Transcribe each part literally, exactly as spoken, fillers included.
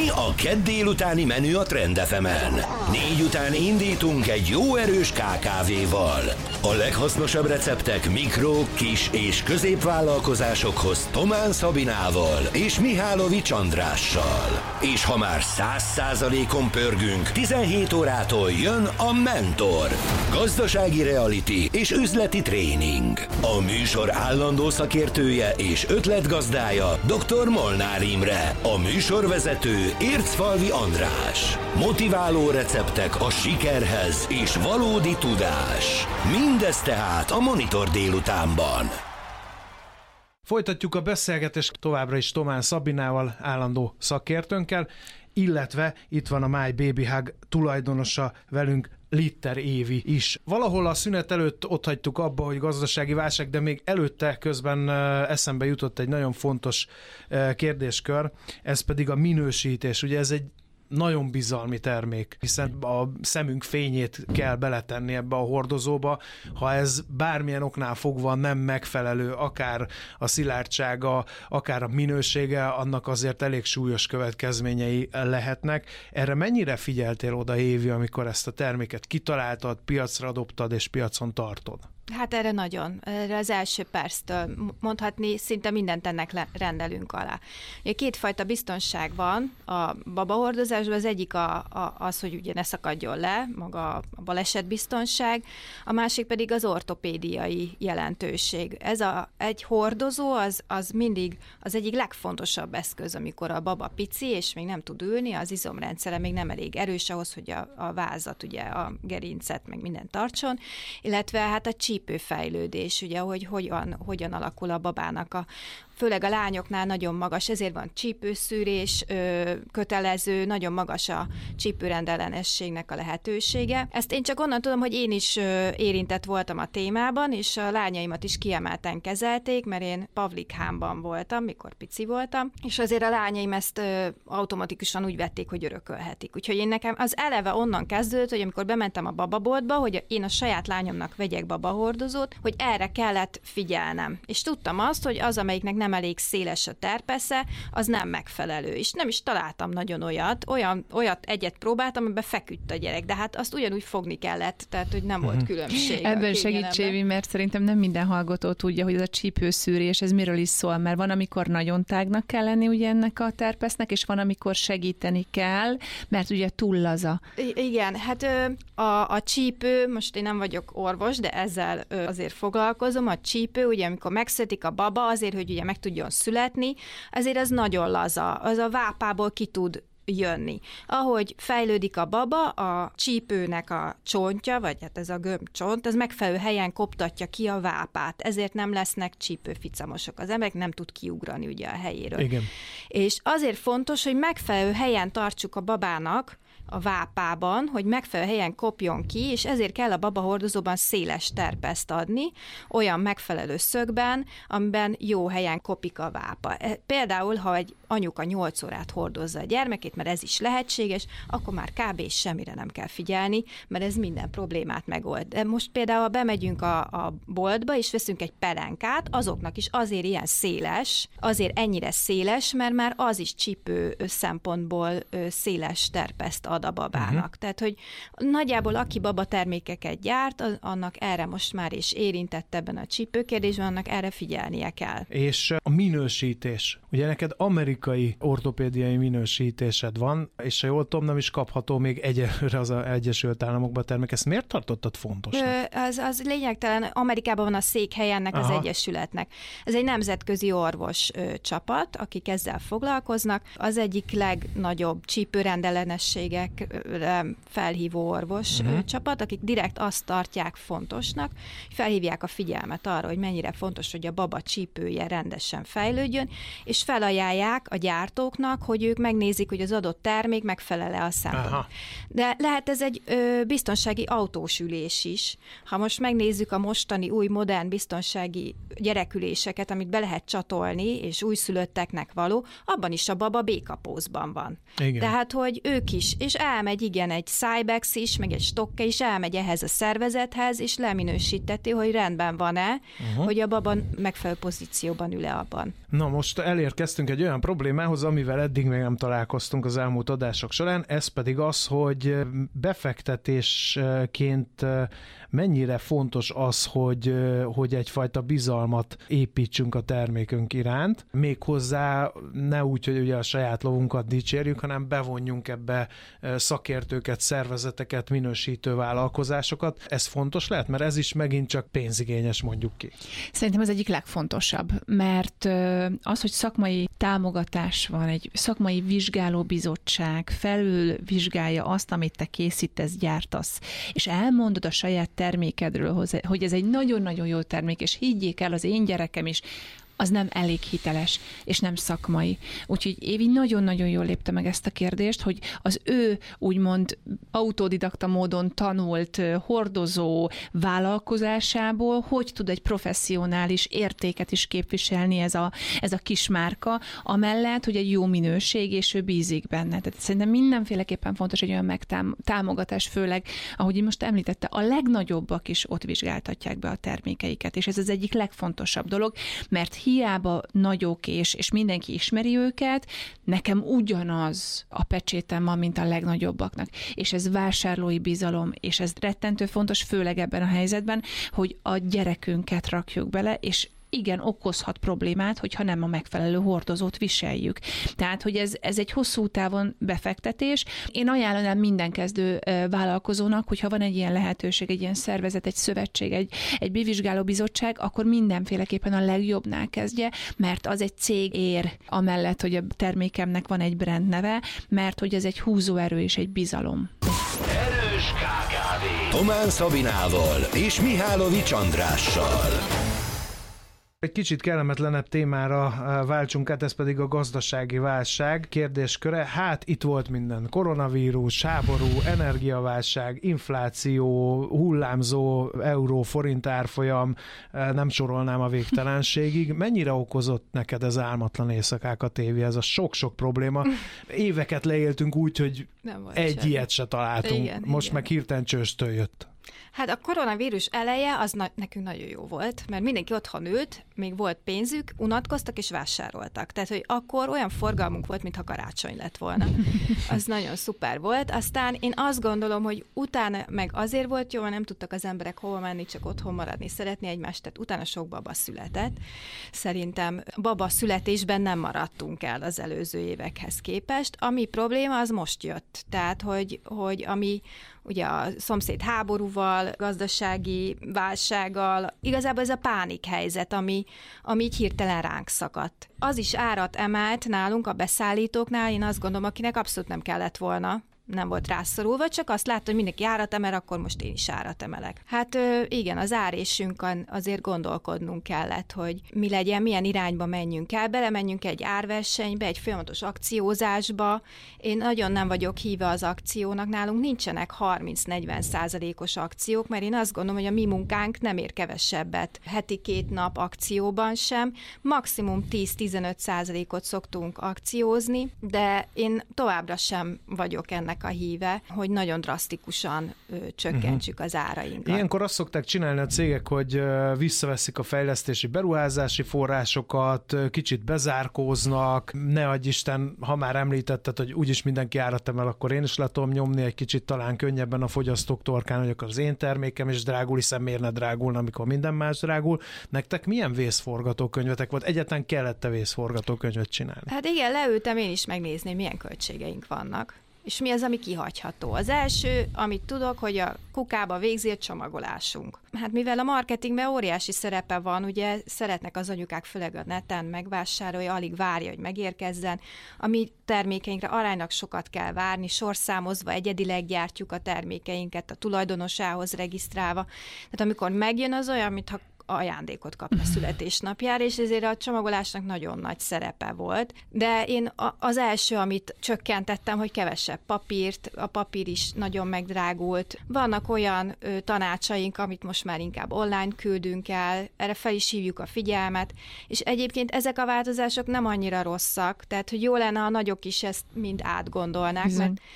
Mi a kedd délutáni menü a Trend ef emen? Négy után indítunk egy jó erős ká ká véval. A leghasznosabb receptek mikro, kis és középvállalkozásokhoz Tomán Szabinával és Mihálovics Andrással. És ha már száz százalékon pörgünk, tizenhét órától jön a Mentor. Gazdasági reality és üzleti tréning. A műsor állandó szakértője és ötletgazdája dr. Molnár Imre. A műsorvezető Ércfalvi András. Motiváló receptek a sikerhez és valódi tudás. Mindez tehát a Monitor délutánban. Folytatjuk a beszélgetést továbbra is Tomán Szabinával, állandó szakértőnkkel, illetve itt van a My Baby Hug tulajdonosa velünk, Litter Évi is. Valahol a szünet előtt ott hagytuk abba, hogy gazdasági válság, de még előtte közben eszembe jutott egy nagyon fontos kérdéskör, ez pedig a minősítés. Ugye ez egy nagyon bizalmi termék, hiszen a szemünk fényét kell beletenni ebbe a hordozóba. Ha ez bármilyen oknál fogva nem megfelelő, akár a szilárdsága, akár a minősége, annak azért elég súlyos következményei lehetnek. Erre mennyire figyeltél oda, Évi, amikor ezt a terméket kitaláltad, piacra dobtad és piacon tartod? Hát erre nagyon. Erre az első perctől mondhatni, szinte mindent ennek rendelünk alá. Ugye kétfajta biztonság van a babahordozásban, az egyik a, a, az, hogy ugye ne szakadjon le, maga a balesetbiztonság, a másik pedig az ortopédiai jelentőség. Ez a, egy hordozó az, az mindig az egyik legfontosabb eszköz, amikor a baba pici, és még nem tud ülni, az izomrendszere még nem elég erős ahhoz, hogy a, a vázat, ugye a gerincet, meg mindent tartson, illetve hát a csípőfejlődés, ugye, hogy hogyan, hogyan alakul a babának a főleg a lányoknál nagyon magas, ezért van csípőszűrés, kötelező, nagyon magas a csípőrendellenességnek a lehetősége. Ezt én csak onnan tudom, hogy én is érintett voltam a témában, és a lányaimat is kiemelten kezelték, mert én Pavlikhámban voltam, mikor pici voltam, és azért a lányaim ezt automatikusan úgy vették, hogy örökölhetik. Úgyhogy én nekem az eleve onnan kezdődött, hogy amikor bementem a bababoltba, hogy én a saját lányomnak vegyek babahordozót, hogy erre kellett figyelnem. És tudtam azt, hogy az, amelyiknek nem elég széles a terpesze, az nem megfelelő. És nem is találtam nagyon olyat, olyan, olyat egyet próbáltam, amiben feküdt a gyerek, de hát azt ugyanúgy fogni kellett, tehát hogy nem volt különbség. Ebben segíts, Évi, mert szerintem nem minden hallgató tudja, hogy ez a csípőszűrés, ez miről is szól, mert van, amikor nagyon tágnak kell lenni ugye ennek a terpesznek, és van, amikor segíteni kell, mert ugye túl laza. I- igen, hát a, a csípő, most én nem vagyok orvos, de ezzel azért foglalkozom, a csípő, ugye amikor megszületik a baba, azért, hogy ugye meg tudjon születni, ezért az nagyon laza, az a vápából ki tud jönni. Ahogy fejlődik a baba, a csípőnek a csontja, vagy hát ez a gömbcsont, az megfelelő helyen koptatja ki a vápát, ezért nem lesznek csípőficamosok. Az emberek nem tud kiugrani ugye a helyéről. Igen. És azért fontos, hogy megfelelő helyen tartsuk a babának a vápában, hogy megfelelő helyen kopjon ki, és ezért kell a babahordozóban széles terpeszt adni, olyan megfelelő szögben, amiben jó helyen kopik a vápa. Például, ha egy anyuka nyolc órát hordozza a gyermekét, mert ez is lehetséges, akkor már kb. Semmire nem kell figyelni, mert ez minden problémát megold. De most például, ha bemegyünk a, a boltba, és veszünk egy pelenkát, azoknak is azért ilyen széles, azért ennyire széles, mert már az is csípő szempontból széles terpeszt ad a babának. Uh-huh. Tehát, hogy nagyjából aki babatermékeket gyárt, annak erre most már is érintett ebben a csípőkérdésben, annak erre figyelnie kell. És a minősítés. Ugye neked amerikai ortopédiai minősítésed van, és ha jól tudom, nem is kapható még egyelőre az Egyesült Államokban termék. Ezt miért tartottad fontosnak? Ö, az, az lényegtelen. Amerikában van a székhelye ennek az Aha. egyesületnek. Ez egy nemzetközi orvos ö, csapat, akik ezzel foglalkoznak. Az egyik legnagyobb csípőrendellenességek felhívó orvos uh-huh. csapat, akik direkt azt tartják fontosnak, felhívják a figyelmet arra, hogy mennyire fontos, hogy a baba csípője rendesen fejlődjön, és felajánlják a gyártóknak, hogy ők megnézik, hogy az adott termék megfelel-e a szempontnak. De lehet ez egy ö, biztonsági autós ülés is. Ha most megnézzük a mostani új modern biztonsági gyereküléseket, amit be lehet csatolni, és újszülötteknek való, abban is a baba békapózban van. Igen. Tehát, hogy ők is, és elmegy, igen, egy Cybex is, meg egy Stokke is elmegy ehhez a szervezethez, és leminősíteti, hogy rendben van-e, uh-huh. hogy a baba megfelelő pozícióban ül-e abban. Na most elérkeztünk egy olyan problémához, amivel eddig még nem találkoztunk az elmúlt adások során, ez pedig az, hogy befektetésként mennyire fontos az, hogy, hogy egyfajta bizalmat építsünk a termékünk iránt, méghozzá ne úgy, hogy ugye a saját lovunkat dicsérjük, hanem bevonjunk ebbe szakértőket, szervezeteket, minősítő vállalkozásokat. Ez fontos lehet, mert ez is megint csak pénzigényes, mondjuk ki. Szerintem ez egyik legfontosabb, mert az, hogy szakmai támogatás van, egy szakmai vizsgálóbizottság felül vizsgálja azt, amit te készítesz, gyártasz, és elmondod a saját termékedről, hogy ez egy nagyon-nagyon jó termék, és higgyék el, az én gyerekem is, az nem elég hiteles, és nem szakmai. Úgyhogy Évi nagyon-nagyon jól lépte meg ezt a kérdést, hogy az ő úgymond autodidakta módon tanult hordozó vállalkozásából hogy tud egy professzionális értéket is képviselni ez a, ez a kismárka, amellett, hogy egy jó minőség, és ő bízik benne. Tehát szerintem mindenféleképpen fontos egy olyan megtámogatás, főleg, ahogy most említette, a legnagyobbak is ott vizsgáltatják be a termékeiket, és ez az egyik legfontosabb dolog, mert hiába nagyok, és, és mindenki ismeri őket, nekem ugyanaz a pecsétem van, mint a legnagyobbaknak. És ez vásárlói bizalom, és ez rettentő fontos, főleg ebben a helyzetben, hogy a gyerekünket rakjuk bele, és igen, okozhat problémát, hogyha nem a megfelelő hordozót viseljük. Tehát, hogy ez, ez egy hosszú távon befektetés. Én ajánlanám minden kezdő vállalkozónak, hogyha van egy ilyen lehetőség, egy ilyen szervezet, egy szövetség, egy, egy bevizsgáló bizottság, akkor mindenféleképpen a legjobbnál kezdje, mert az egy cég ér amellett, hogy a termékemnek van egy brand neve, mert hogy ez egy húzóerő és egy bizalom. Erős ká ká vé Tomán Szabinával és Mihálovics Andrással. Egy kicsit kellemetlenebb témára váltsunk át, ez pedig a gazdasági válság kérdésköre. Hát itt volt minden. Koronavírus, háború, energiaválság, infláció, hullámzó euró-forint árfolyam, nem sorolnám a végtelenségig. Mennyire okozott neked ez álmatlan éjszakákat, Évi? Ez a sok-sok probléma. Éveket leéltünk úgy, hogy egy semmi. Ilyet se találtunk. Igen, Most igen. meg hirtelen csőstől jött. Hát a koronavírus eleje az na- nekünk nagyon jó volt, mert mindenki otthon ült, még volt pénzük, unatkoztak és vásároltak. Tehát, hogy akkor olyan forgalmunk volt, mintha karácsony lett volna. Az nagyon szuper volt. Aztán én azt gondolom, hogy utána meg azért volt jó, mert nem tudtak az emberek hova menni, csak otthon maradni, szeretni egymást, tehát utána sok baba született. Szerintem baba születésben nem maradtunk el az előző évekhez képest. Ami probléma, az most jött. Tehát, hogy, hogy ami ugye a szomszéd háborúval, gazdasági válsággal, igazából ez a pánikhelyzet, ami, ami így hirtelen ránk szakadt. Az is árat emelt nálunk a beszállítóknál, én azt gondolom, akinek abszolút nem kellett volna, nem volt rászorulva, csak azt látta, hogy mindenki árat emel, akkor most én is árat emelek. Hát igen, az árésünkön azért gondolkodnunk kellett, hogy mi legyen, milyen irányba menjünk el, belemenjünk egy árversenybe, egy folyamatos akciózásba. Én nagyon nem vagyok híve az akciónak, nálunk nincsenek harminc-negyven százalékos akciók, mert én azt gondolom, hogy a mi munkánk nem ér kevesebbet heti két nap akcióban sem, maximum tíz-tizenöt százalékot szoktunk akciózni, de én továbbra sem vagyok ennek a híve, hogy nagyon drasztikusan ö, csökkentsük az árainkat. Ilyenkor azt szokták csinálni a cégek, hogy ö, visszaveszik a fejlesztési beruházási forrásokat, ö, kicsit bezárkóznak, ne adj Isten, ha már említetted, hogy úgyis mindenki árat emel, akkor én is le tudom nyomni egy kicsit talán könnyebben a fogyasztók torkán, hogy akkor az én termékem is drágul, hiszen miért ne drágulna, amikor minden más drágul. Nektek milyen vészforgatókönyvetek volt? Egyáltalán kellett-e vészforgatókönyvet csinálni? Hát igen, leültem én is megnézni, milyen költségeink vannak. És mi az, ami kihagyható? Az első, amit tudok, hogy a kukába végzi a csomagolásunk. Hát mivel a marketingben óriási szerepe van, ugye szeretnek az anyukák főleg a neten megvásárolja, alig várja, hogy megérkezzen. A mi termékeinkre aránylag sokat kell várni, sorszámozva, egyedileg gyártjuk a termékeinket, a tulajdonosához regisztrálva. Tehát amikor megjön, az olyan, mintha ajándékot kapna születésnapjára, és ezért a csomagolásnak nagyon nagy szerepe volt. De én az első, amit csökkentettem, hogy kevesebb papírt, a papír is nagyon megdrágult. Vannak olyan ö, tanácsaink, amit most már inkább online küldünk el, erre fel is hívjuk a figyelmet, és egyébként ezek a változások nem annyira rosszak, tehát hogy jó lenne, a nagyok is ezt mind átgondolnák, Bizony. mert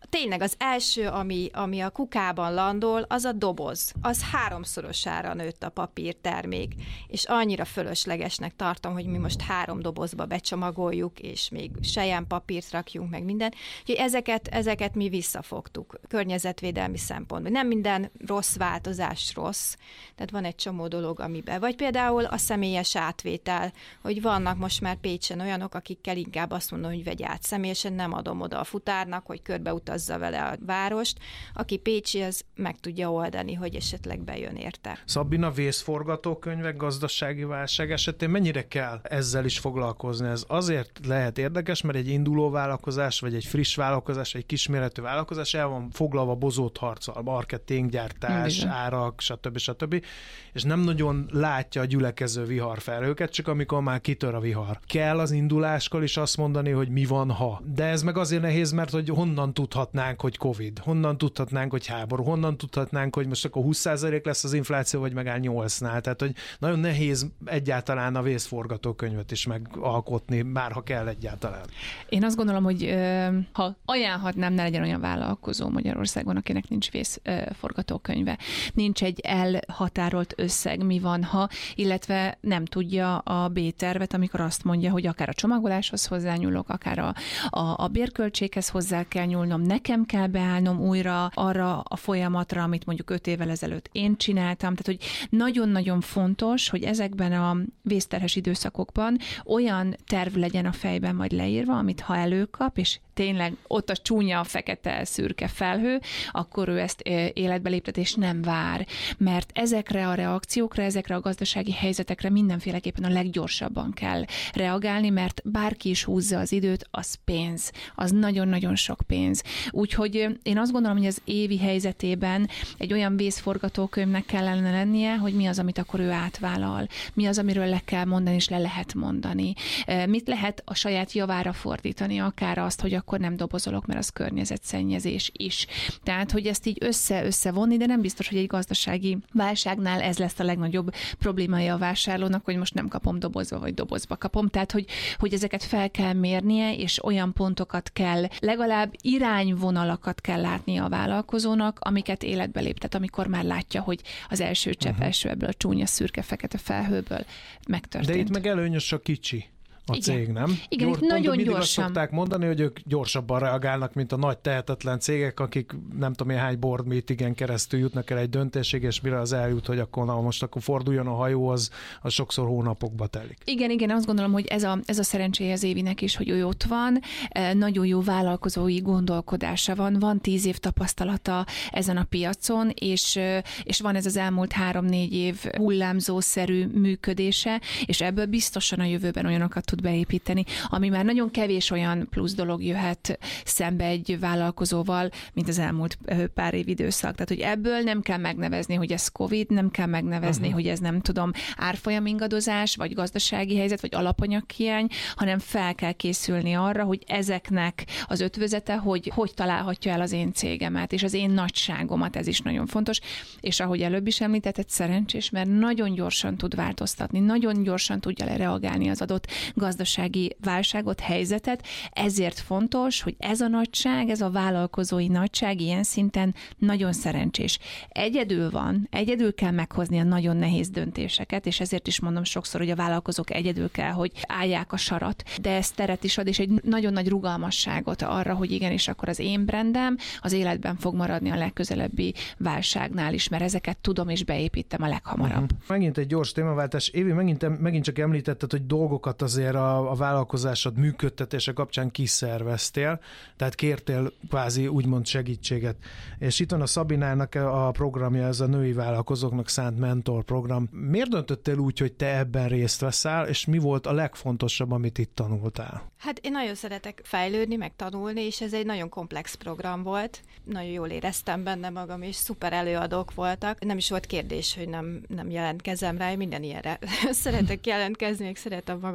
tényleg az első, ami, ami a kukában landol, az a doboz. Az háromszorosára nőtt a papírtermék, és annyira fölöslegesnek tartom, hogy mi most három dobozba becsomagoljuk, és még selyempapírt rakjunk, meg minden. Úgyhogy ezeket, ezeket mi visszafogtuk környezetvédelmi szempontból. Nem minden rossz változás rossz, tehát van egy csomó dolog, amiben. Vagy például a személyes átvétel, hogy vannak most már Pécsen olyanok, akikkel inkább azt mondom, hogy vegy át személyesen, nem adom oda a futárnak, hogy körbeutazza vele a várost. Aki pécsi, az meg tudja oldani, hogy esetleg bejön érte. Szabina, vészforgatókönyvek gazdasági válság esetén mennyire kell ezzel is foglalkozni? Ez azért lehet érdekes, mert egy induló vállalkozás, vagy egy friss vállalkozás, egy kisméretű vállalkozás el van foglalva bozót harccal, marketinggyártás, Bizony. árak, stb. stb. És nem nagyon látja a gyülekező viharfelhőket, csak amikor már kitör a vihar. Kell az induláskor is azt mondani, hogy mi van, ha. De ez meg azért nehéz, mert hogy honnan tudhatnánk, hogy Covid, honnan tudhatnánk, hogy háború, honnan tudhatnánk, hogy most akkor húsz százalék lesz az infláció, vagy megáll nyolcnál. Tehát, hogy nagyon nehéz egyáltalán a vészforgatókönyvet is megalkotni, bár ha kell egyáltalán. Én azt gondolom, hogy ha ajánlhatnám, ne legyen olyan vállalkozó Magyarországon, akinek nincs vészforgatókönyve. Nincs egy elhatárolt összeg, mi van, ha, illetve nem tudja a B-tervet, amikor azt mondja, hogy akár a csomagoláshoz hozzányúlok, akár a, a, a bérköltséghez hozzá kell nyúlnom, nekem kell beállnom újra arra a folyamatra, amit mondjuk öt évvel ezelőtt én csináltam. Tehát, hogy nagyon-nagyon fontos, hogy ezekben a vészterhes időszakokban olyan terv legyen a fejben majd leírva, amit ha előkap, és tényleg ott a csúnya, fekete, szürke felhő, akkor ő ezt életbe léptet, és nem vár. Mert ezekre a reakciókra, ezekre a gazdasági helyzetekre mindenféleképpen a leggyorsabban kell reagálni, mert bárki is húzza az időt, az pénz. Az nagyon-nagyon sok pénz. Úgyhogy én azt gondolom, hogy az évi helyzetében egy olyan vészforgatókönyvnek kellene lennie, hogy mi az, amit akkor ő átvállal. Mi az, amiről le kell mondani, és le lehet mondani. Mit lehet a saját javára fordítani, akár azt, hogy akkor nem dobozolok, mert az környezetszennyezés is. Tehát, hogy ezt így össze-összevonni, de nem biztos, hogy egy gazdasági válságnál ez lesz a legnagyobb problémája a vásárlónak, hogy most nem kapom dobozba, vagy dobozba kapom. Tehát, hogy, hogy ezeket fel kell mérnie, és olyan pontokat kell, legalább irányvonalakat kell látnia a vállalkozónak, amiket életbe léptet, amikor már látja, hogy az első csepp uh-huh. első ebből a csúnya, szürke, fekete felhőből megtörtént. De itt meg előnyös a kicsi. A Igen. cég, nem? Igen, Gyors, itt nagyon mindig gyorsan. azt szokták mondani, hogy ők gyorsabban reagálnak, mint a nagy tehetetlen cégek, akik nem tudom én hány board meetingen keresztül jutnak el egy döntésig, és mire az eljut, hogy akkor na, most akkor forduljon a hajó, az, az sokszor hónapokba telik. Igen, igen, azt gondolom, hogy ez a, ez a szerencséje az Évinek is, hogy ő ott van, nagyon jó vállalkozói gondolkodása van, van tíz év tapasztalata ezen a piacon, és, és van ez az elmúlt három-négy év hullámzószerű működése, és ebből biztosan a jövőben olyanokat tud beépíteni, ami már nagyon kevés olyan plusz dolog jöhet szembe egy vállalkozóval, mint az elmúlt pár év időszak. Tehát, hogy ebből nem kell megnevezni, hogy ez Covid, nem kell megnevezni, uh-huh. hogy ez nem tudom, árfolyam ingadozás, vagy gazdasági helyzet, vagy alapanyaghiány, hanem fel kell készülni arra, hogy ezeknek az ötvözete, hogy hogy találhatja el az én cégemet, és az én nagyságomat, ez is nagyon fontos. És ahogy előbb is említetted, szerencsés, mert nagyon gyorsan tud változtatni, nagyon gyorsan tudja reagálni az adott gazdasági válságot, helyzetet, ezért fontos, hogy ez a nagyság, ez a vállalkozói nagyság ilyen szinten nagyon szerencsés. Egyedül van, egyedül kell meghozni a nagyon nehéz döntéseket, és ezért is mondom sokszor, hogy a vállalkozók egyedül kell, hogy állják a sarat, de ez teret is ad, és egy nagyon nagy rugalmasságot arra, hogy igenis akkor az én brandem az életben fog maradni a legközelebbi válságnál is, mert ezeket tudom és beépítem a leghamarabb. Uh-huh. Megint egy gyors témaváltás. Évi, megint, megint csak említetted, hogy dolgokat azért a, a vállalkozásod működtetése kapcsán kiszerveztél, tehát kértél kvázi úgymond segítséget. És itt van a Szabinának a programja, ez a női vállalkozóknak szánt mentor program. Miért döntöttél úgy, hogy te ebben részt veszel, és mi volt a legfontosabb, amit itt tanultál? Hát én nagyon szeretek fejlődni, meg tanulni, és ez egy nagyon komplex program volt. Nagyon jól éreztem benne magam, és szuper előadók voltak. Nem is volt kérdés, hogy nem, nem jelentkezem rá, minden ilyenre szeretek jelentkezni, még szeretem magam tovább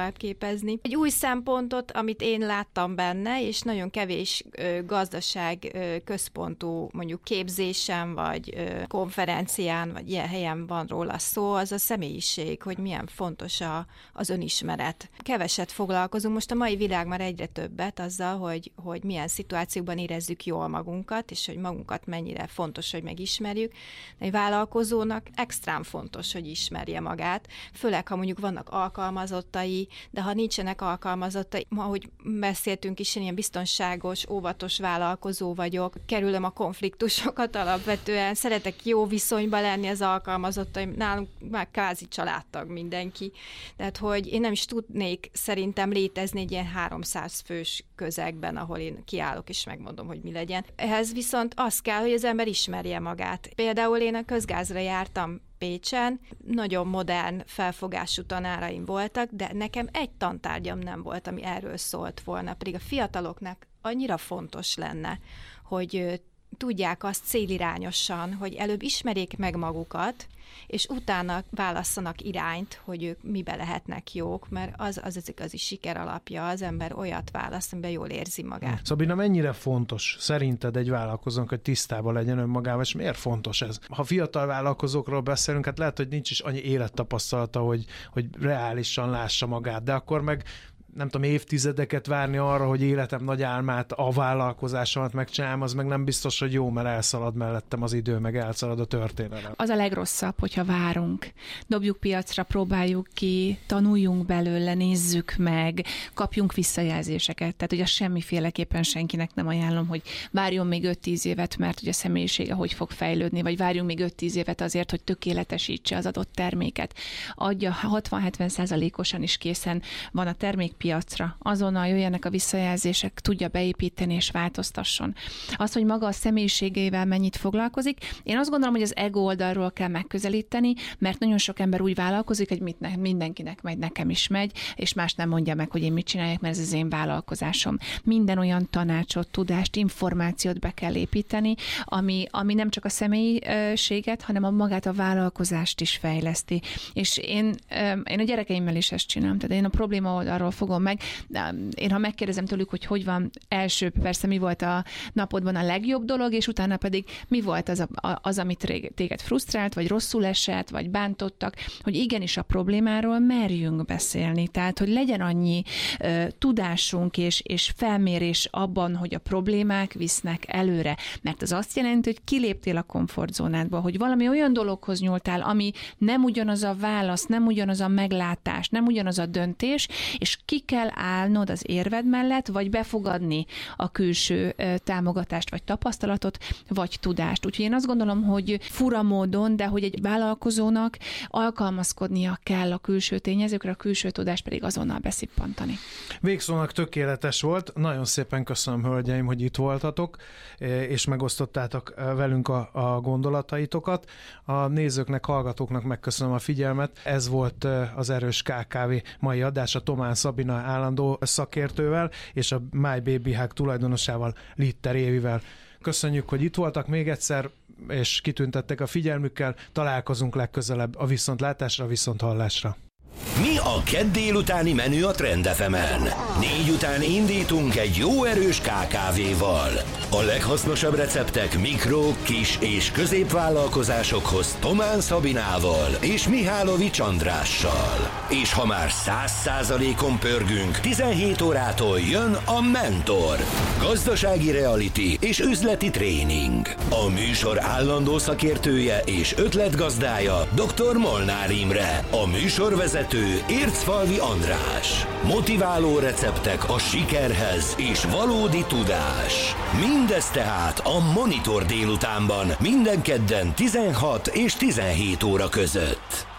tovább képezni. Egy új szempontot, amit én láttam benne, és nagyon kevés ö, gazdaság ö, központú mondjuk képzésen, vagy ö, konferencián, vagy ilyen helyen van róla szó, az a személyiség, hogy milyen fontos a, az önismeret. Keveset foglalkozunk, most a mai világ már egyre többet azzal, hogy, hogy milyen szituációkban érezzük jól magunkat, és hogy magunkat mennyire fontos, hogy megismerjük. De egy vállalkozónak extrán fontos, hogy ismerje magát, főleg, ha mondjuk vannak alkalmazottai, de ha nincsenek alkalmazottai, ahogy beszéltünk is, én ilyen biztonságos, óvatos vállalkozó vagyok, kerülöm a konfliktusokat alapvetően, szeretek jó viszonyban lenni az alkalmazottaim, nálunk már kvázi családtag mindenki. Tehát, hogy én nem is tudnék szerintem létezni egy ilyen háromszáz fős közegben, ahol én kiállok és megmondom, hogy mi legyen. Ehhez viszont az kell, hogy az ember ismerje magát. Például én a közgázra jártam Pécsen, nagyon modern felfogású tanáraim voltak, de nekem egy tantárgyam nem volt, ami erről szólt volna, pedig a fiataloknak annyira fontos lenne, hogy tudják azt célirányosan, hogy előbb ismerjék meg magukat, és utána válasszanak irányt, hogy ők mibe lehetnek jók, mert az az, az igazi siker alapja, az ember olyat választ, amiben jól érzi magát. Szabina, mennyire fontos szerinted egy vállalkozónk, hogy tisztában legyen önmagával, és miért fontos ez? Ha fiatal vállalkozókról beszélünk, hát lehet, hogy nincs is annyi élettapasztalata, hogy, hogy reálisan lássa magát, de akkor meg nem tudom, évtizedeket várni arra, hogy életem nagy álmát, a vállalkozásomat megcsinálom, az meg nem biztos, hogy jó, mert elszalad mellettem az idő, meg elszalad a történelem. Az a legrosszabb, hogyha várunk. Dobjuk piacra, próbáljuk ki, tanuljunk belőle, nézzük meg, kapjunk visszajelzéseket. Tehát ugye semmiféleképpen senkinek nem ajánlom, hogy várjon még öt-tíz évet, mert ugye a személyisége hogy fog fejlődni, vagy várjunk még öt-tíz évet azért, hogy tökéletesítse az adott terméket. Adja hatvan-hetven százalékosan is készen van a termék piacra, azonnal jöjjenek a visszajelzések, tudja beépíteni és változtasson. Az, hogy maga a személyiségével mennyit foglalkozik, én azt gondolom, hogy az ego oldalról kell megközelíteni, mert nagyon sok ember úgy vállalkozik, hogy mit ne, mindenkinek megy, nekem is megy, és más nem mondja meg, hogy én mit csináljak, mert ez az én vállalkozásom. Minden olyan tanácsot, tudást, információt be kell építeni, ami, ami nem csak a személyiséget, hanem a magát a vállalkozást is fejleszti. És én, én a gyerekeimmel is ezt csinálom, tehát én a probléma oldalról fogom meg. Én ha megkérdezem tőlük, hogy hogy van, első persze mi volt a napodban a legjobb dolog, és utána pedig mi volt az, a, az amit téged frusztrált, vagy rosszul esett, vagy bántottak, hogy igenis a problémáról merjünk beszélni. Tehát, hogy legyen annyi uh, tudásunk és, és felmérés abban, hogy a problémák visznek előre. Mert az azt jelenti, hogy kiléptél a komfortzónádba, hogy valami olyan dologhoz nyúltál, ami nem ugyanaz a válasz, nem ugyanaz a meglátás, nem ugyanaz a döntés, és ki kell állnod az érved mellett, vagy befogadni a külső támogatást, vagy tapasztalatot, vagy tudást. Úgyhogy én azt gondolom, hogy fura módon, de hogy egy vállalkozónak alkalmazkodnia kell a külső tényezőkre, a külső tudást pedig azonnal beszippantani. Végszónak tökéletes volt. Nagyon szépen köszönöm, hölgyeim, hogy itt voltatok, és megosztottátok velünk a, a gondolataitokat. A nézőknek, hallgatóknak megköszönöm a figyelmet. Ez volt az Erős ká ká vé mai adása Tomán Szabina állandó szakértővel, és a My Baby Hug tulajdonosával, Litter Évivel. Köszönjük, hogy itt voltak még egyszer, és kitüntettek a figyelmükkel. Találkozunk legközelebb a viszontlátásra, viszonthallásra. Mi a kedd délutáni menü a Trend ef emen? Négy után indítunk egy jó erős ká ká véval. A leghasznosabb receptek mikro, kis és középvállalkozásokhoz Tomán Szabinával és Mihálovics Andrással. És ha már száz százalékon pörgünk, tizenhét órától jön a Mentor. Gazdasági reality és üzleti tréning. A műsor állandó szakértője és ötletgazdája dr. Molnár Imre. A műsorvezető Ércfalvi András. Motiváló receptek a sikerhez és valódi tudás. Mindez tehát a Monitor délutánban, minden kedden tizenhat és tizenhét óra között.